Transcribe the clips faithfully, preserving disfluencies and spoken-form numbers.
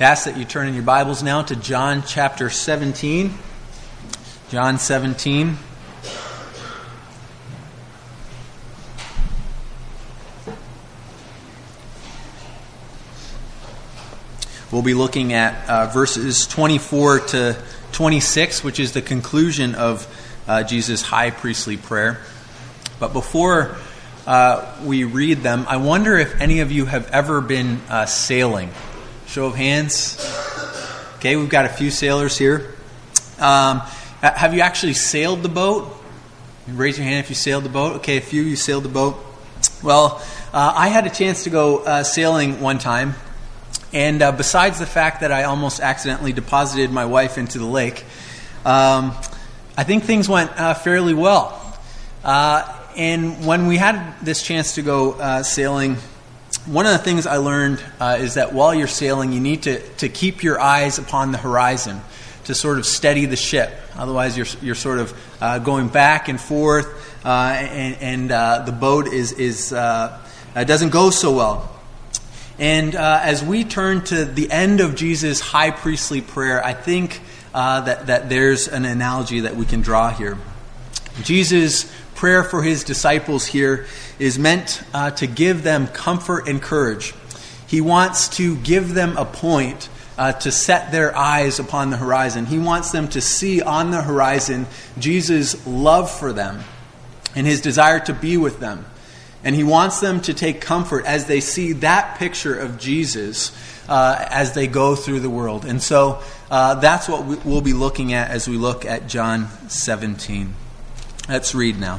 I ask that you turn in your Bibles now to John chapter seventeen. John seventeen. We'll be looking at uh, verses twenty-four to twenty-six, which is the conclusion of uh, Jesus' high priestly prayer. But before uh, we read them, I wonder if any of you have ever been uh, sailing. Show of hands. Okay, we've got a few sailors here. Um, have you actually sailed the boat? Raise your hand if you sailed the boat. Okay, a few of you sailed the boat. Well, uh, I had a chance to go uh, sailing one time. And uh, besides the fact that I almost accidentally deposited my wife into the lake, um, I think things went uh, fairly well. Uh, and when we had this chance to go uh, sailing, one of the things I learned uh, is that while you're sailing, you need to, to keep your eyes upon the horizon to sort of steady the ship. Otherwise, you're you're sort of uh, going back and forth, uh, and, and uh, the boat is is uh, uh, doesn't go so well. And uh, as we turn to the end of Jesus' high priestly prayer, I think uh, that that there's an analogy that we can draw here. Jesus' prayer for his disciples here is meant uh, to give them comfort and courage. He wants to give them a point uh, to set their eyes upon the horizon. He wants them to see on the horizon Jesus' love for them and his desire to be with them. And he wants them to take comfort as they see that picture of Jesus uh, as they go through the world. And so uh, that's what we, we'll be looking at as we look at John seventeen. Let's read now.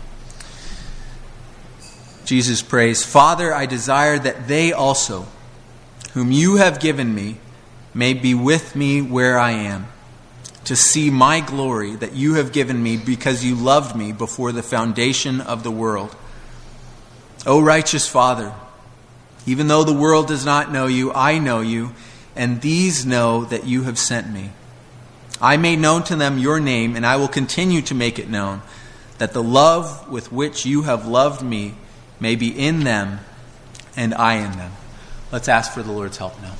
Jesus prays, "Father, I desire that they also, whom you have given me, may be with me where I am, to see my glory that you have given me because you loved me before the foundation of the world. O righteous Father, even though the world does not know you, I know you, and these know that you have sent me. I made known to them your name, and I will continue to make it known, that the love with which you have loved me may be in them, and I in them." Let's ask for the Lord's help now.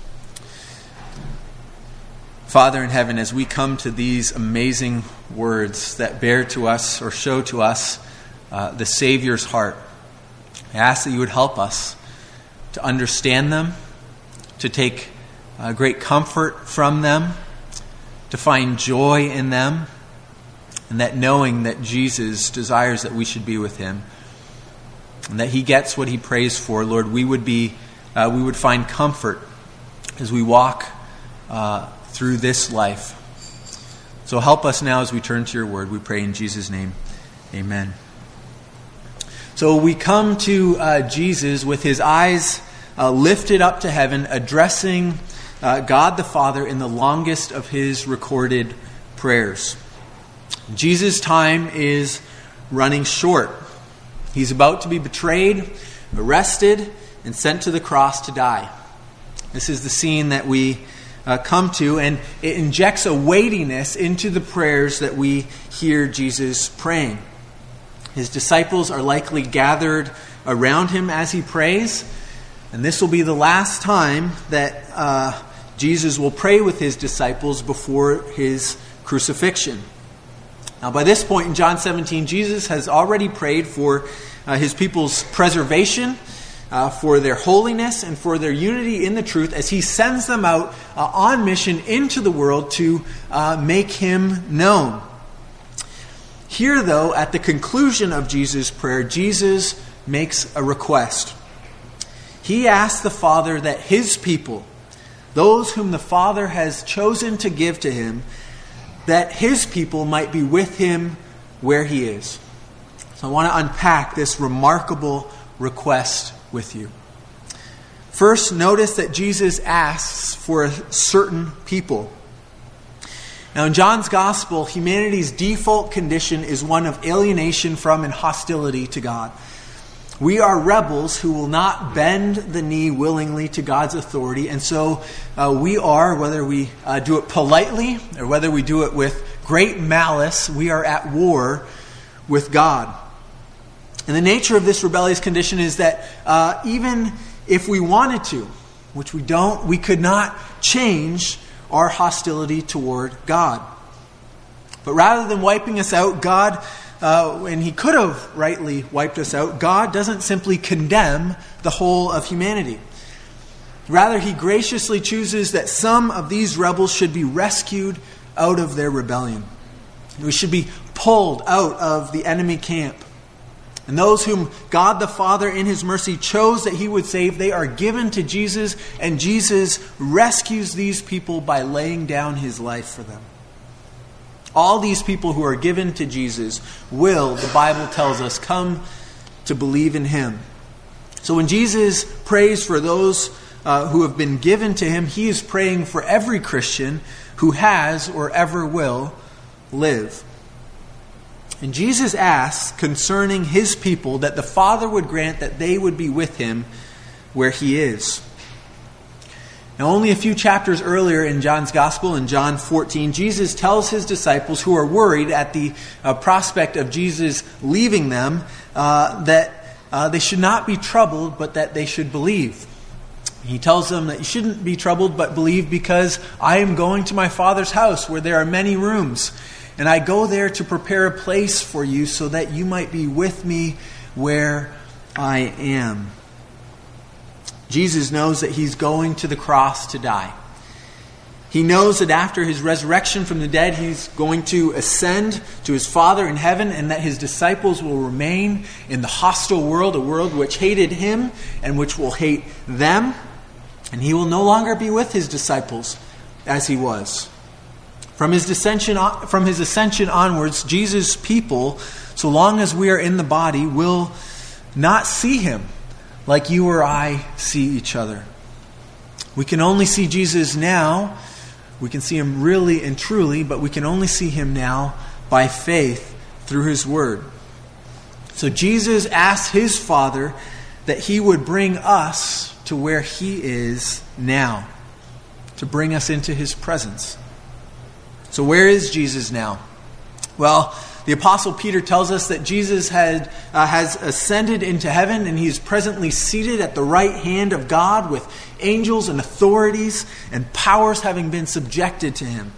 Father in heaven, as we come to these amazing words that bear to us or show to us uh, the Savior's heart, I ask that you would help us to understand them, to take uh, great comfort from them, to find joy in them, and that knowing that Jesus desires that we should be with him, and that he gets what he prays for, Lord, we would be, uh, we would find comfort as we walk uh, through this life. So help us now as we turn to your word. We pray in Jesus' name, amen. So we come to uh, Jesus with his eyes uh, lifted up to heaven, addressing uh, God the Father in the longest of his recorded prayers. Jesus' time is running short. He's about to be betrayed, arrested, and sent to the cross to die. This is the scene that we uh, come to, and it injects a weightiness into the prayers that we hear Jesus praying. His disciples are likely gathered around him as he prays, and this will be the last time that uh, Jesus will pray with his disciples before his crucifixion. Now, by this point in John seventeen, Jesus has already prayed for uh, his people's preservation, uh, for their holiness, and for their unity in the truth as he sends them out uh, on mission into the world to uh, make him known. Here, though, at the conclusion of Jesus' prayer, Jesus makes a request. He asks the Father that his people, those whom the Father has chosen to give to him, that his people might be with him where he is. So I want to unpack this remarkable request with you. First, notice that Jesus asks for a certain people. Now, in John's Gospel, humanity's default condition is one of alienation from and hostility to God. We are rebels who will not bend the knee willingly to God's authority, and so uh, we are, whether we uh, do it politely or whether we do it with great malice, we are at war with God. And the nature of this rebellious condition is that uh, even if we wanted to, which we don't, we could not change our hostility toward God. But rather than wiping us out, God, uh, and He could have rightly wiped us out, God doesn't simply condemn the whole of humanity. Rather, He graciously chooses that some of these rebels should be rescued out of their rebellion. We should be pulled out of the enemy camp. And those whom God the Father in His mercy chose that He would save, they are given to Jesus, and Jesus rescues these people by laying down His life for them. All these people who are given to Jesus will, the Bible tells us, come to believe in Him. So when Jesus prays for those uh, who have been given to Him, He is praying for every Christian who has or ever will live. And Jesus asks concerning His people that the Father would grant that they would be with Him where He is. Now, only a few chapters earlier in John's Gospel, in John fourteen, Jesus tells His disciples who are worried at the uh, prospect of Jesus leaving them uh, that uh, they should not be troubled, but that they should believe. He tells them that you shouldn't be troubled, but believe, because I am going to my Father's house where there are many rooms. And I go there to prepare a place for you so that you might be with me where I am. Jesus knows that He's going to the cross to die. He knows that after His resurrection from the dead, He's going to ascend to His Father in heaven, and that His disciples will remain in the hostile world, a world which hated Him and which will hate them. And He will no longer be with His disciples as He was. From his ascension, from his ascension onwards, Jesus' people, so long as we are in the body, will not see Him like you or I see each other. We can only see Jesus now. We can see Him really and truly, but we can only see Him now by faith through His Word. So Jesus asks His Father that He would bring us to where He is now, to bring us into His presence. So where is Jesus now? Well, the Apostle Peter tells us that Jesus had, uh, has ascended into heaven, and He is presently seated at the right hand of God with angels and authorities and powers having been subjected to Him.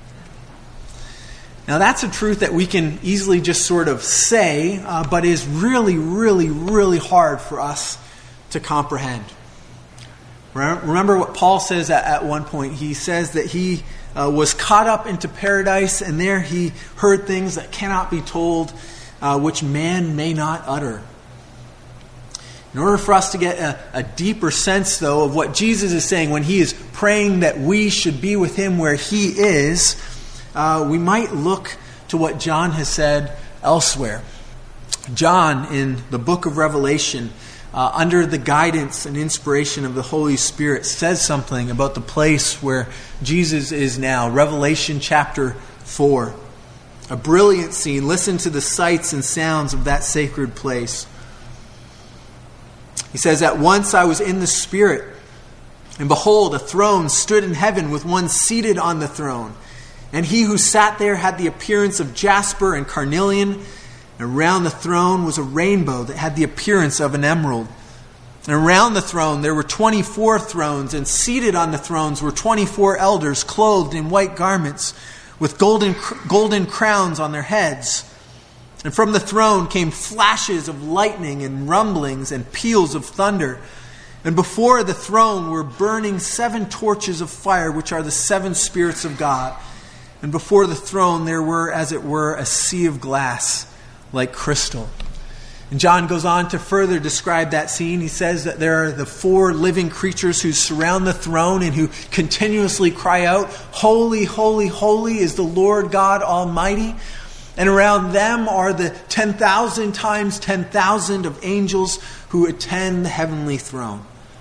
Now that's a truth that we can easily just sort of say, uh, but is really, really, really hard for us to comprehend. Remember what Paul says at, at one point. He says that he uh, was caught up into paradise, and there he heard things that cannot be told, uh, which man may not utter. In order for us to get a, a deeper sense, though, of what Jesus is saying when He is praying that we should be with Him where He is, uh, we might look to what John has said elsewhere. John, in the book of Revelation, Uh, under the guidance and inspiration of the Holy Spirit, says something about the place where Jesus is now. Revelation chapter four. A brilliant scene. Listen to the sights and sounds of that sacred place. He says, "At once I was in the Spirit, and behold, a throne stood in heaven with one seated on the throne. And He who sat there had the appearance of jasper and carnelian. And around the throne was a rainbow that had the appearance of an emerald. And around the throne there were twenty-four thrones, and seated on the thrones were twenty-four elders clothed in white garments, with golden golden crowns on their heads. And from the throne came flashes of lightning and rumblings and peals of thunder. And before the throne were burning seven torches of fire, which are the seven spirits of God. And before the throne there were, as it were, a sea of glass, like crystal." And John goes on to further describe that scene. He says that there are the four living creatures who surround the throne and who continuously cry out, "Holy, holy, holy is the Lord God Almighty." And around them are the ten thousand times ten thousand of angels who attend the heavenly throne.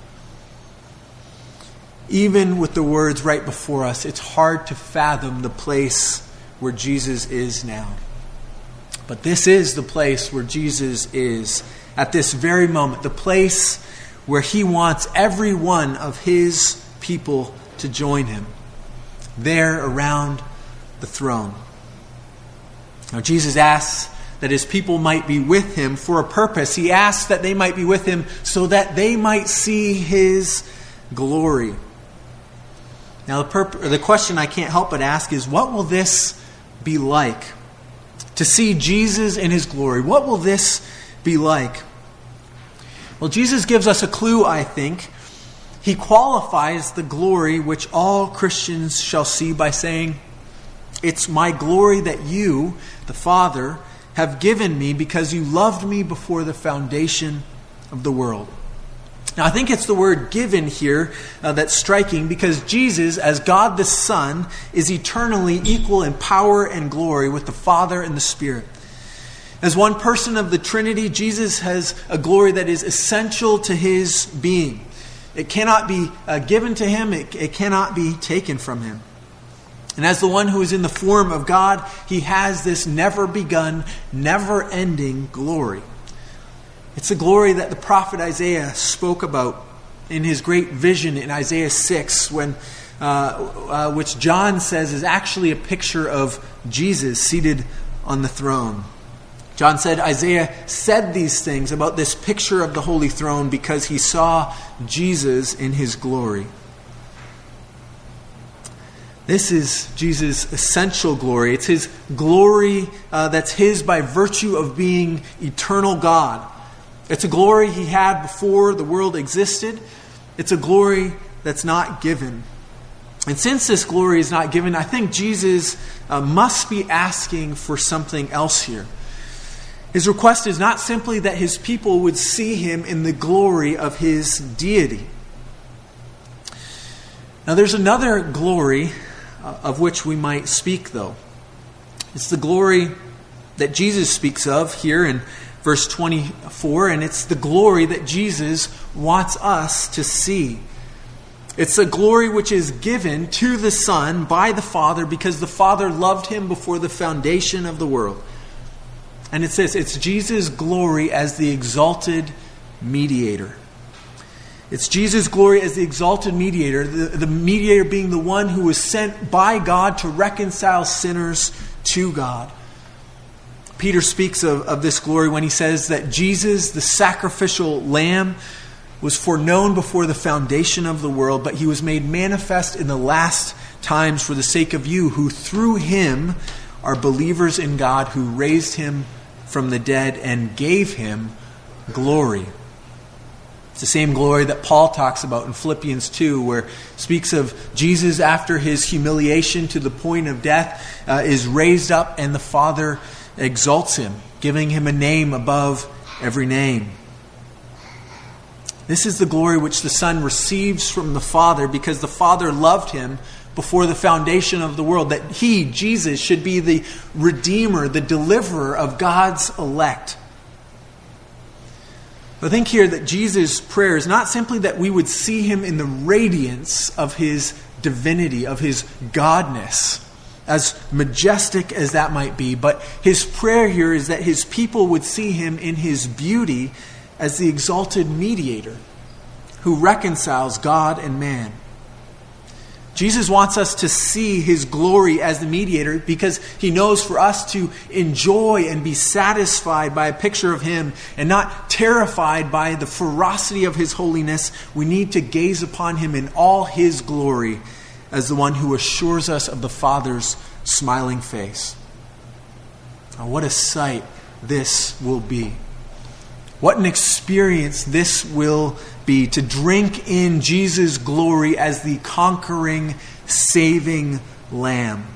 Even with the words right before us, it's hard to fathom the place where Jesus is now. But this is the place where Jesus is at this very moment. The place where He wants every one of His people to join Him. There around the throne. Now Jesus asks that His people might be with Him for a purpose. He asks that they might be with Him so that they might see His glory. Now, the, purp- or the question I can't help but ask is, what will this be like? To see Jesus in his glory, what will this be like? Well, Jesus gives us a clue, I think. He qualifies the glory which all Christians shall see by saying, "It's my glory that you, the Father, have given me because you loved me before the foundation of the world." Now, I think it's the word given here uh, that's striking, because Jesus, as God the Son, is eternally equal in power and glory with the Father and the Spirit. As one person of the Trinity, Jesus has a glory that is essential to his being. It cannot be uh, given to him. It, it cannot be taken from him. And as the one who is in the form of God, he has this never begun, never ending glory. It's the glory that the prophet Isaiah spoke about in his great vision in Isaiah six, when, uh, uh, which John says is actually a picture of Jesus seated on the throne. John said Isaiah said these things about this picture of the holy throne because he saw Jesus in his glory. This is Jesus' essential glory. It's his glory uh, that's his by virtue of being eternal God. It's a glory he had before the world existed. It's a glory that's not given. And since this glory is not given, I think Jesus uh, must be asking for something else here. His request is not simply that his people would see him in the glory of his deity. Now, there's another glory uh, of which we might speak, though. It's the glory that Jesus speaks of here in verse twenty-four, and it's the glory that Jesus wants us to see. It's a glory which is given to the Son by the Father because the Father loved him before the foundation of the world. And it says it's Jesus' glory as the exalted mediator. It's Jesus' glory as the exalted mediator, the, the mediator being the one who was sent by God to reconcile sinners to God. Peter speaks of, of this glory when he says that Jesus, the sacrificial lamb, was foreknown before the foundation of the world, but he was made manifest in the last times for the sake of you, who through him are believers in God, who raised him from the dead and gave him glory. It's the same glory that Paul talks about in Philippians two, where it speaks of Jesus after his humiliation to the point of death uh, is raised up, and the Father exalts him, giving him a name above every name. This is the glory which the Son receives from the Father because the Father loved him before the foundation of the world, that he, Jesus, should be the Redeemer, the deliverer of God's elect. I think here that Jesus' prayer is not simply that we would see him in the radiance of his divinity, of his godness, as majestic as that might be, but his prayer here is that his people would see him in his beauty as the exalted mediator who reconciles God and man. Jesus wants us to see his glory as the mediator because he knows for us to enjoy and be satisfied by a picture of him and not terrified by the ferocity of his holiness, we need to gaze upon him in all his glory as the one who assures us of the Father's smiling face. Now, what a sight this will be. What an experience this will be, to drink in Jesus' glory as the conquering, saving Lamb.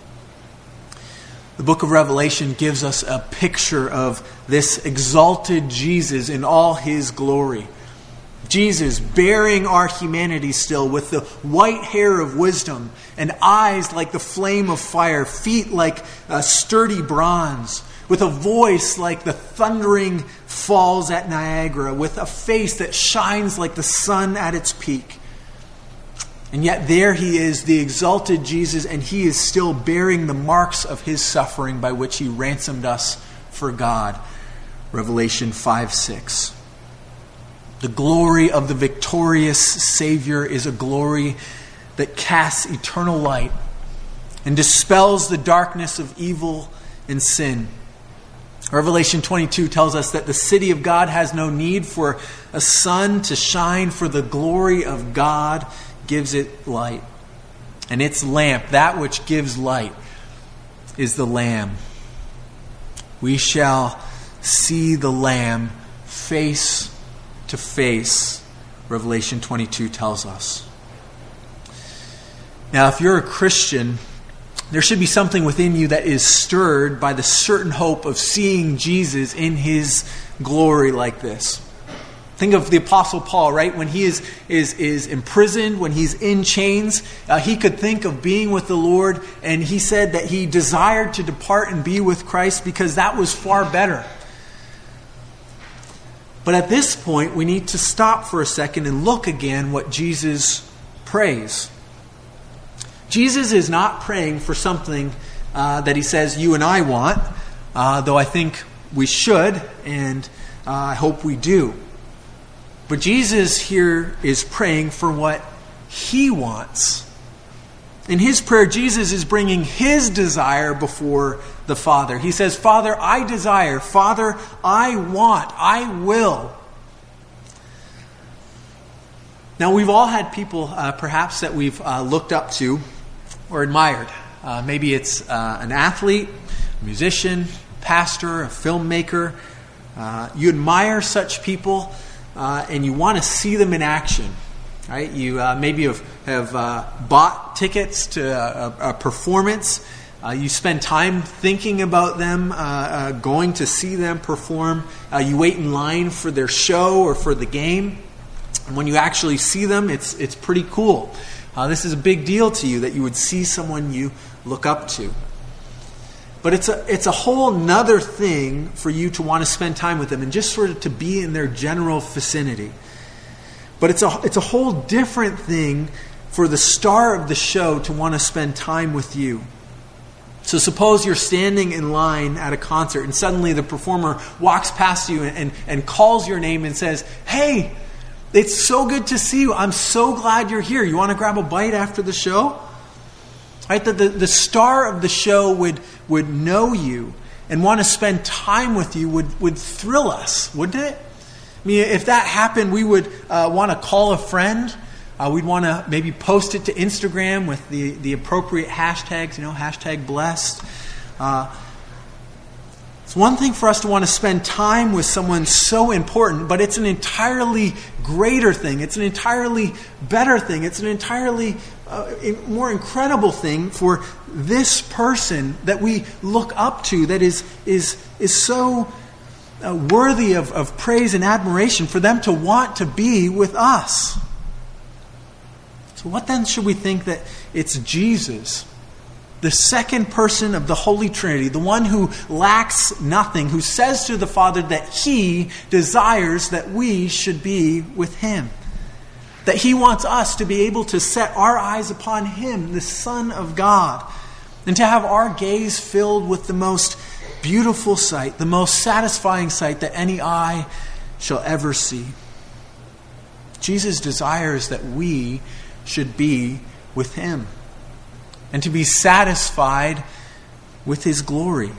The book of Revelation gives us a picture of this exalted Jesus in all his glory. Jesus bearing our humanity still, with the white hair of wisdom and eyes like the flame of fire, feet like uh, sturdy bronze, with a voice like the thundering falls at Niagara, with a face that shines like the sun at its peak. And yet there he is, the exalted Jesus, and he is still bearing the marks of his suffering by which he ransomed us for God. Revelation five six. The glory of the victorious Savior is a glory that casts eternal light and dispels the darkness of evil and sin. Revelation twenty-two tells us that the city of God has no need for a sun to shine, for the glory of God gives it light. And its lamp, that which gives light, is the Lamb. We shall see the Lamb face to face, Revelation twenty-two tells us. Now, if you're a Christian, there should be something within you that is stirred by the certain hope of seeing Jesus in his glory like this. Think of the Apostle Paul, right? When he is is is imprisoned, when he's in chains, uh, he could think of being with the Lord, and he said that he desired to depart and be with Christ because that was far better. But at this point, we need to stop for a second and look again what Jesus prays. Jesus is not praying for something uh, that he says you and I want, uh, though I think we should, and uh, I hope we do. But Jesus here is praying for what he wants. In his prayer, Jesus is bringing his desire before the Father. He says, Father, I desire. Father, I want. I will. Now, we've all had people, uh, perhaps, that we've uh, looked up to or admired. Uh, maybe it's uh, an athlete, a musician, pastor, a filmmaker. Uh, you admire such people, uh, and you want to see them in action. Right? You uh, maybe have, have uh, bought tickets to a, a performance. Uh, you spend time thinking about them, uh, uh, going to see them perform. Uh, you wait in line for their show or for the game. And when you actually see them, it's it's pretty cool. Uh, this is a big deal to you that you would see someone you look up to. But it's a it's a whole nother thing for you to want to spend time with them and just sort of to be in their general vicinity. But it's a it's a whole different thing for the star of the show to want to spend time with you. So suppose you're standing in line at a concert and suddenly the performer walks past you and, and, and calls your name and says, "Hey, it's so good to see you. I'm so glad you're here. You want to grab a bite after the show?" Right? The, the, the star of the show would, would know you and want to spend time with you, would, would thrill us, wouldn't it? I mean, if that happened, we would uh, want to call a friend. Uh, we'd want to maybe post it to Instagram with the, the appropriate hashtags, you know, hashtag blessed. Uh, it's one thing for us to want to spend time with someone so important, but it's an entirely greater thing. It's an entirely better thing. It's an entirely uh, more incredible thing for this person that we look up to, that is is is so uh, worthy of, of praise and admiration, for them to want to be with us. So what then should we think that it's Jesus, the second person of the Holy Trinity, the one who lacks nothing, who says to the Father that he desires that we should be with him, that he wants us to be able to set our eyes upon him, the Son of God, and to have our gaze filled with the most beautiful sight, the most satisfying sight that any eye shall ever see. Jesus desires that we should be with him and to be satisfied with his glory.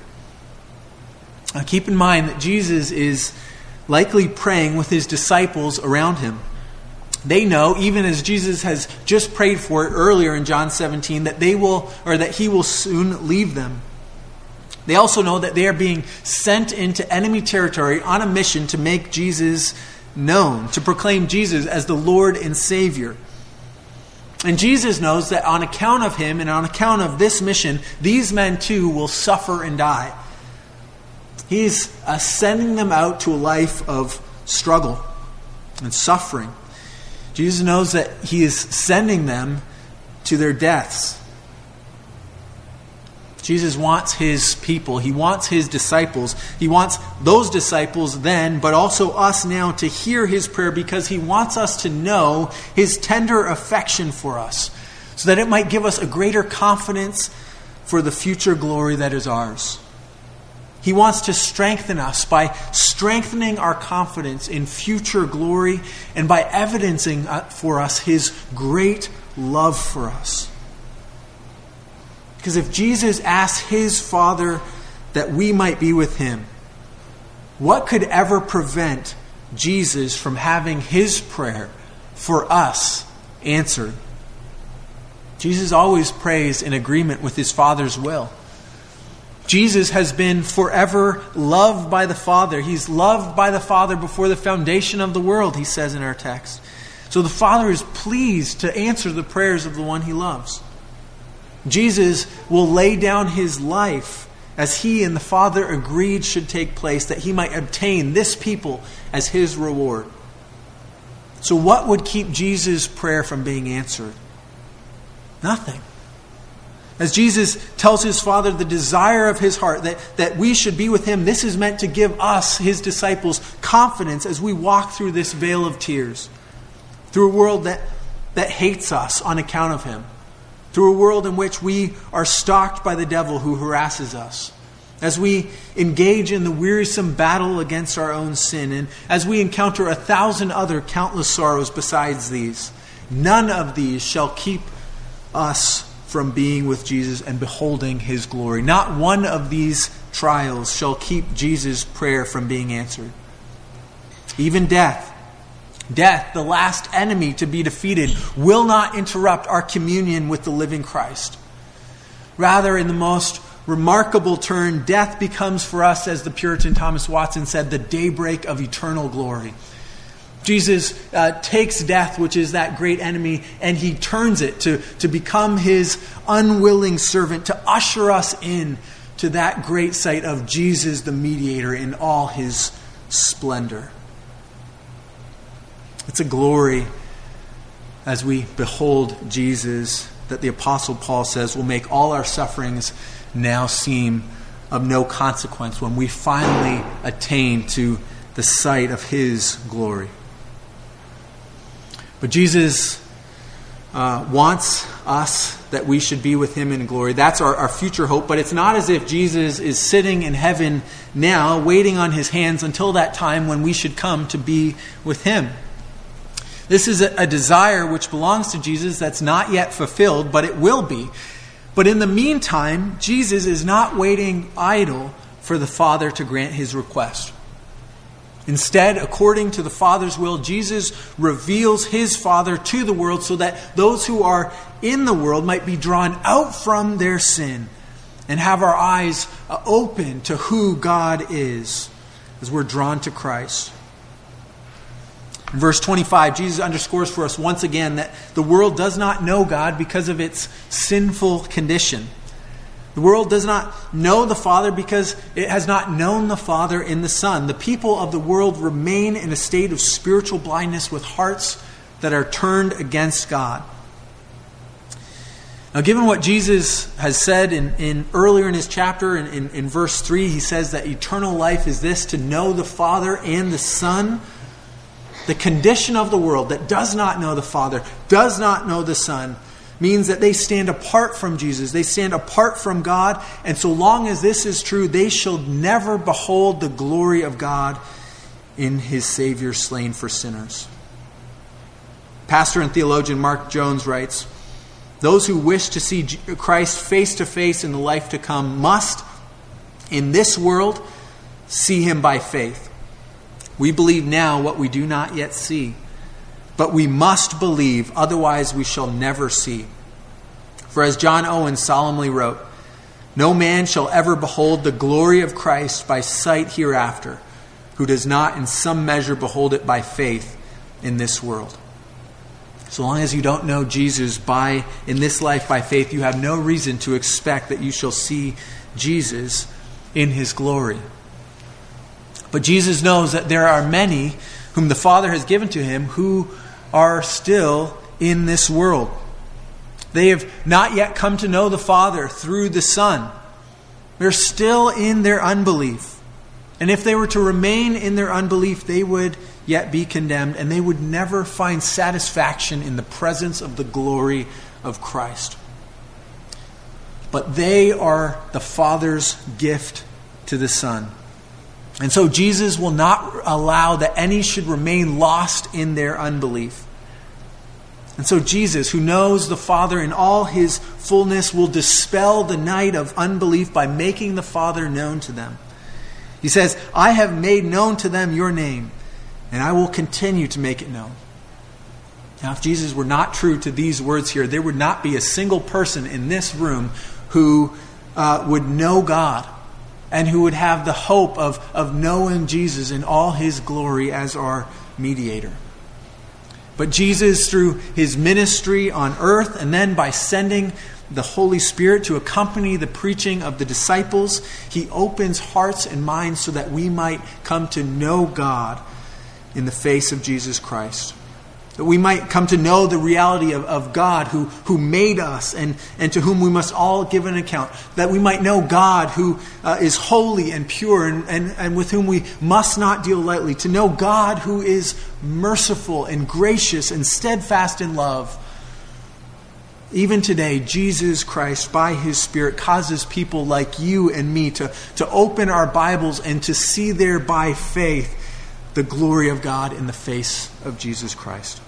Now, keep in mind that Jesus is likely praying with his disciples around him. They know, even as Jesus has just prayed for it earlier in John seventeen, that they will, or that he will soon leave them. They also know that they are being sent into enemy territory on a mission to make Jesus known, to proclaim Jesus as the Lord and Savior. And Jesus knows that on account of him and on account of this mission, these men too will suffer and die. He's uh, sending them out to a life of struggle and suffering. Jesus knows that he is sending them to their deaths. Jesus wants his people, he wants his disciples, he wants those disciples then, but also us now, to hear his prayer, because he wants us to know his tender affection for us, so that it might give us a greater confidence for the future glory that is ours. He wants to strengthen us by strengthening our confidence in future glory and by evidencing for us his great love for us. Because if Jesus asks his Father that we might be with him, what could ever prevent Jesus from having his prayer for us answered? Jesus always prays in agreement with his Father's will. Jesus has been forever loved by the Father. He's loved by the Father before the foundation of the world, he says in our text. So the Father is pleased to answer the prayers of the one he loves. Jesus will lay down his life as he and the Father agreed should take place, that he might obtain this people as his reward. So what would keep Jesus' prayer from being answered? Nothing. As Jesus tells his Father the desire of his heart, that, that we should be with him, this is meant to give us, his disciples, confidence as we walk through this vale of tears. Through a world that, that hates us on account of him. Through a world in which we are stalked by the devil who harasses us. As we engage in the wearisome battle against our own sin. And as we encounter a thousand other countless sorrows besides these. None of these shall keep us from being with Jesus and beholding his glory. Not one of these trials shall keep Jesus' prayer from being answered. Even death, death, the last enemy to be defeated, will not interrupt our communion with the living Christ. Rather, in the most remarkable turn, death becomes for us, as the Puritan Thomas Watson said, the daybreak of eternal glory. Jesus uh, takes death, which is that great enemy, and he turns it to, to become his unwilling servant, to usher us in to that great sight of Jesus the mediator in all his splendor. It's a glory as we behold Jesus that the Apostle Paul says will make all our sufferings now seem of no consequence when we finally attain to the sight of his glory. But Jesus uh, wants us that we should be with him in glory. That's our, our future hope. But it's not as if Jesus is sitting in heaven now, waiting on his hands until that time when we should come to be with him. This is a, a desire which belongs to Jesus that's not yet fulfilled, but it will be. But in the meantime, Jesus is not waiting idle for the Father to grant his request. Instead, according to the Father's will, Jesus reveals his Father to the world so that those who are in the world might be drawn out from their sin and have our eyes open to who God is as we're drawn to Christ. In verse twenty-five, Jesus underscores for us once again that the world does not know God because of its sinful condition. The world does not know the Father because it has not known the Father in the Son. The people of the world remain in a state of spiritual blindness with hearts that are turned against God. Now, given what Jesus has said in, in earlier in his chapter, in, in, in verse three, he says that eternal life is this, to know the Father and the Son. The condition of the world that does not know the Father, does not know the Son, means that they stand apart from Jesus. They stand apart from God. And so long as this is true, they shall never behold the glory of God in his Savior slain for sinners. Pastor and theologian Mark Jones writes, those who wish to see Christ face to face in the life to come must, in this world, see him by faith. We believe now what we do not yet see. But we must believe, otherwise we shall never see. For as John Owen solemnly wrote, no man shall ever behold the glory of Christ by sight hereafter, who does not in some measure behold it by faith in this world. So long as you don't know Jesus by in this life by faith, you have no reason to expect that you shall see Jesus in his glory. But Jesus knows that there are many whom the Father has given to him who are still in this world. They have not yet come to know the Father through the Son. They're still in their unbelief. And if they were to remain in their unbelief, they would yet be condemned, and they would never find satisfaction in the presence of the glory of Christ. But they are the Father's gift to the Son. And so Jesus will not allow that any should remain lost in their unbelief. And so Jesus, who knows the Father in all his fullness, will dispel the night of unbelief by making the Father known to them. He says, I have made known to them your name, and I will continue to make it known. Now, if Jesus were not true to these words here, there would not be a single person in this room who uh, would know God and who would have the hope of, of knowing Jesus in all his glory as our mediator. But Jesus, through his ministry on earth, and then by sending the Holy Spirit to accompany the preaching of the disciples, he opens hearts and minds so that we might come to know God in the face of Jesus Christ. That we might come to know the reality of, of God who, who made us and, and to whom we must all give an account. That we might know God who uh, is holy and pure and, and, and with whom we must not deal lightly. To know God who is merciful and gracious and steadfast in love. Even today, Jesus Christ, by his Spirit, causes people like you and me to, to open our Bibles and to see there by faith the glory of God in the face of Jesus Christ.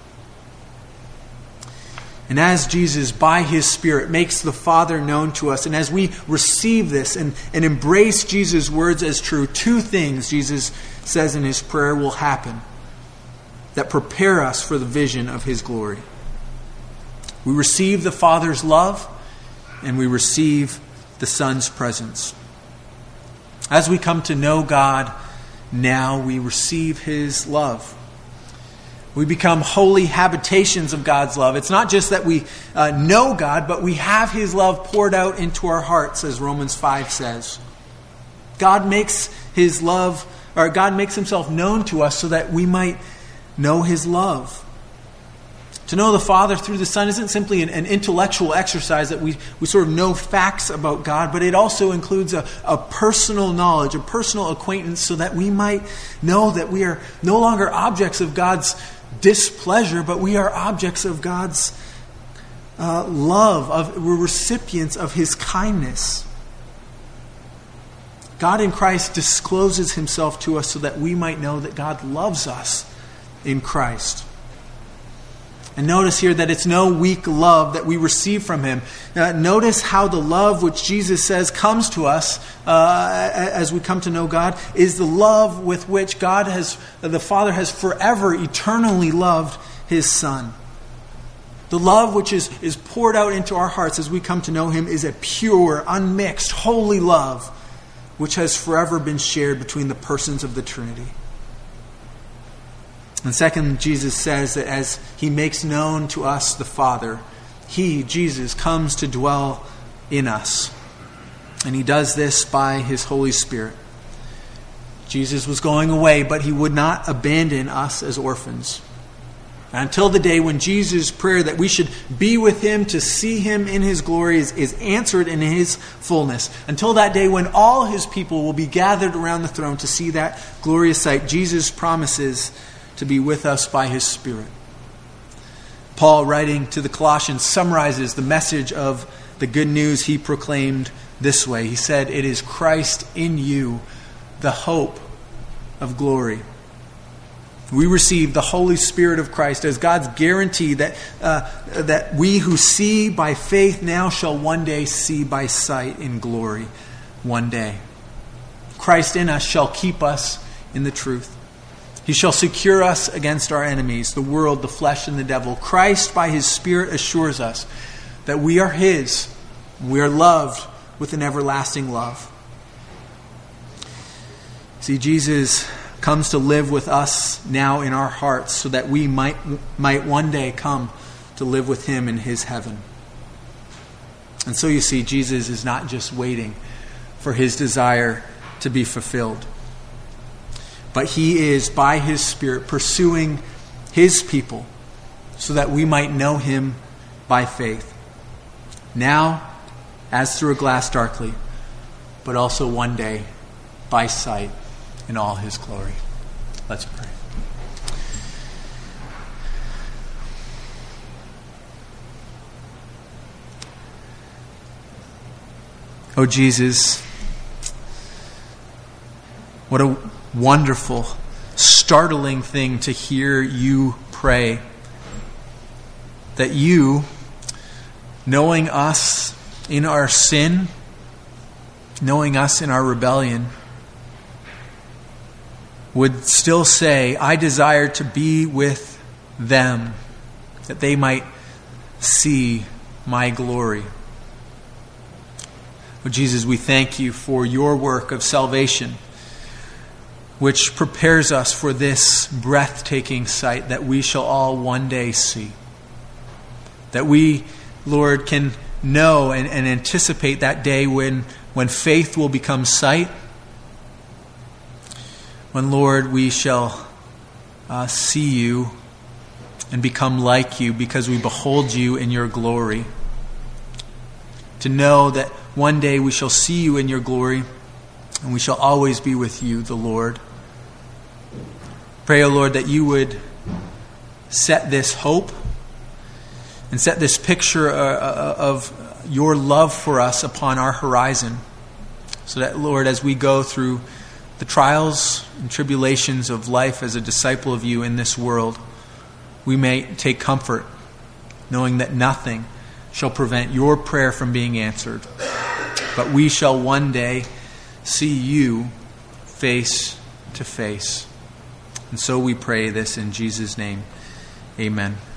And as Jesus, by his Spirit, makes the Father known to us, and as we receive this and, and embrace Jesus' words as true, two things, Jesus says in his prayer, will happen that prepare us for the vision of his glory. We receive the Father's love, and we receive the Son's presence. As we come to know God now, we receive his love. We become holy habitations of God's love. It's not just that we uh, know God, but we have his love poured out into our hearts, as Romans five says. God makes his love, or God makes himself known to us so that we might know his love. To know the Father through the Son isn't simply an, an intellectual exercise that we, we sort of know facts about God, but it also includes a, a personal knowledge, a personal acquaintance, so that we might know that we are no longer objects of God's displeasure, but we are objects of God's uh, love. Of, we're recipients of his kindness. God in Christ discloses himself to us so that we might know that God loves us in Christ. And notice here that it's no weak love that we receive from him. Now, notice how the love which Jesus says comes to us uh, as we come to know God is the love with which God has, the Father has forever, eternally loved his Son. The love which is, is poured out into our hearts as we come to know him is a pure, unmixed, holy love which has forever been shared between the persons of the Trinity. And second, Jesus says that as he makes known to us the Father, he, Jesus, comes to dwell in us. And he does this by his Holy Spirit. Jesus was going away, but he would not abandon us as orphans. And until the day when Jesus' prayer that we should be with him to see him in his glory is, is answered in his fullness. Until that day when all his people will be gathered around the throne to see that glorious sight, Jesus promises to be with us by his Spirit. Paul, writing to the Colossians, summarizes the message of the good news he proclaimed this way. He said, "It is Christ in you, the hope of glory." We receive the Holy Spirit of Christ as God's guarantee that, uh, that we who see by faith now shall one day see by sight in glory one day. Christ in us shall keep us in the truth. He shall secure us against our enemies, the world, the flesh, and the devil. Christ, by his Spirit, assures us that we are his. We are loved with an everlasting love. See, Jesus comes to live with us now in our hearts so that we might, might one day come to live with him in his heaven. And so you see, Jesus is not just waiting for his desire to be fulfilled, but he is, by his Spirit, pursuing his people so that we might know him by faith. Now, as through a glass darkly, but also one day by sight in all his glory. Let's pray. Oh Jesus, what a wonderful, startling thing to hear you pray. That you, knowing us in our sin, knowing us in our rebellion, would still say, I desire to be with them, that they might see my glory. Oh, Jesus, we thank you for your work of salvation, which prepares us for this breathtaking sight that we shall all one day see. That we, Lord, can know and, and anticipate that day when, when faith will become sight. When, Lord, we shall uh, see you and become like you because we behold you in your glory. To know that one day we shall see you in your glory and we shall always be with you, the Lord. Pray, O Lord, that you would set this hope and set this picture of your love for us upon our horizon, so that, Lord, as we go through the trials and tribulations of life as a disciple of you in this world, we may take comfort knowing that nothing shall prevent your prayer from being answered, but we shall one day see you face to face. And so we pray this in Jesus' name. Amen.